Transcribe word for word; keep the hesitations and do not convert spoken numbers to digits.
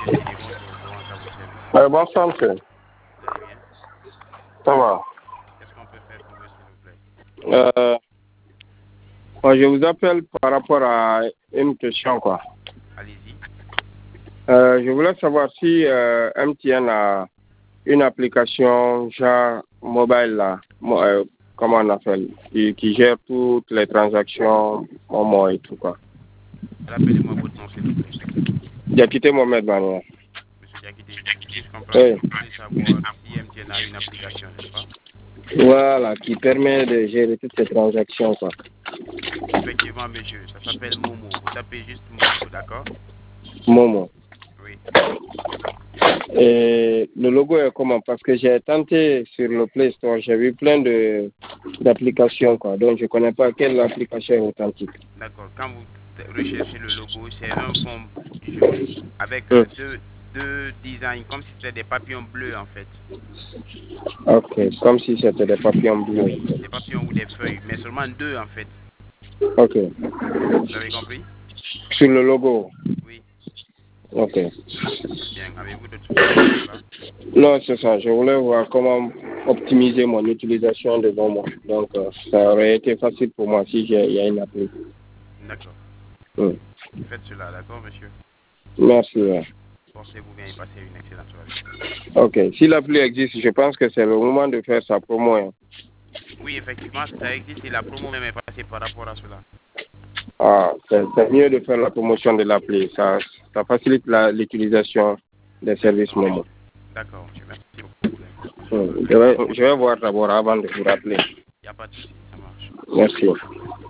Décidez, bonjour, comment ça vous service? Euh, bonsoir, monsieur. Vous allez bien? Ça va? Qu'est-ce qu'on peut faire pour vous, s'il vous plaît? Euh, moi, je vous appelle par rapport à une question, quoi. Allez-y. Euh, je voulais savoir si euh, M T N a une application genre mobile, là, mo- euh, comment on appelle, qui, qui gère toutes les transactions, Momo et tout, quoi. Rappelez-moi votre nom, s'il vous plaît. J'ai quitté Mohamed Banoua. Monsieur Diakité, si je comprends bien, Oui. vous voulez savoir si M T N a une application, n'est-ce pas? Voilà, qui permet de gérer toutes ces transactions, quoi. Effectivement, monsieur, ça s'appelle Momo. Vous tapez juste Momo, d'accord? Momo. Oui. Et le logo est comment? Parce que j'ai tenté sur le Play Store, j'ai vu plein de d'applications, quoi. Donc je ne connais pas quelle application est authentique. D'accord. Quand vous recherchez le logo, c'est un fond jaune avec Hum. euh, deux, deux designs, comme si c'était des papillons bleus, en fait. Ok, comme si c'était des papillons bleus. Oui, des papillons ou des feuilles, mais seulement deux, en fait. Ok. Vous avez compris? Sur le logo. Oui. Ok. Bien. Avez-vous d'autres questions là? Non, c'est ça. Je voulais voir comment optimiser mon utilisation de Momo. Donc, euh, ça aurait été facile pour moi si j'ai- il y a une appli. D'accord. Hum. Faites cela, d'accord, monsieur? Merci. Ouais. Portez-vous bien et passez une excellente soirée. Ok. Si l'appli existe, je pense que c'est le moment de faire sa promo, hein. Oui, effectivement, ça existe et la promo même est passée par rapport à cela. Ah, c'est c'est mieux de faire la promotion de l'appli. Ça, ça facilite la- l'utilisation des services D'accord, Momo. d'accord, monsieur. Merci beaucoup. Hum. Je vais, je vais voir d'abord avant de vous rappeler. Il n'y a pas de souci, ça marche. Merci.